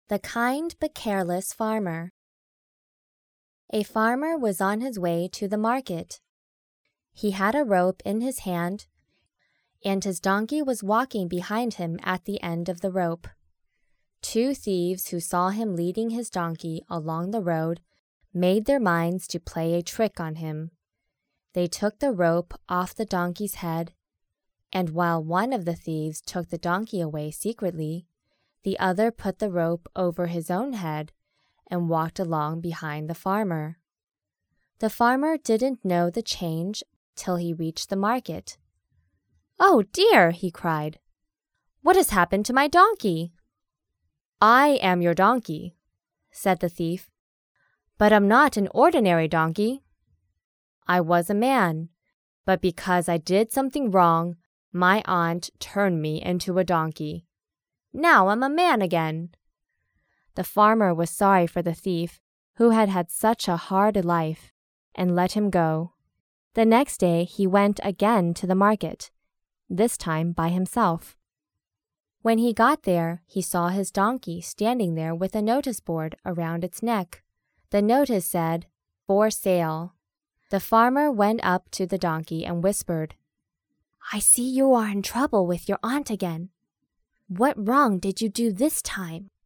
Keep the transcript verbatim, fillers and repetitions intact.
The Kind but Careless Farmer. A farmer was on his way to the market. He had a rope in his hand, and his donkey was walking behind him at the end of the rope. Two thieves who saw him leading his donkey along the road made their minds to play a trick on him. They took the rope off the donkey's head, and while one of the thieves took the donkey away secretly, the other put the rope over his own head and walked along behind the farmer. The farmer didn't know the change till he reached the market. "Oh dear!" he cried. "What has happened to my donkey?" "I am your donkey," said the thief, "but I'm not an ordinary donkey. I was a man, but because I did something wrong, my aunt turned me into a donkey. Now I'm a man again." The farmer was sorry for the thief, who had had such a hard life, and let him go. The next day he went again to the market, this time by himself. When he got there, he saw his donkey standing there with a notice board around its neck. The notice said, "For sale." The farmer went up to the donkey and whispered, "I see you are in trouble with your aunt again. What wrong did you do this time?"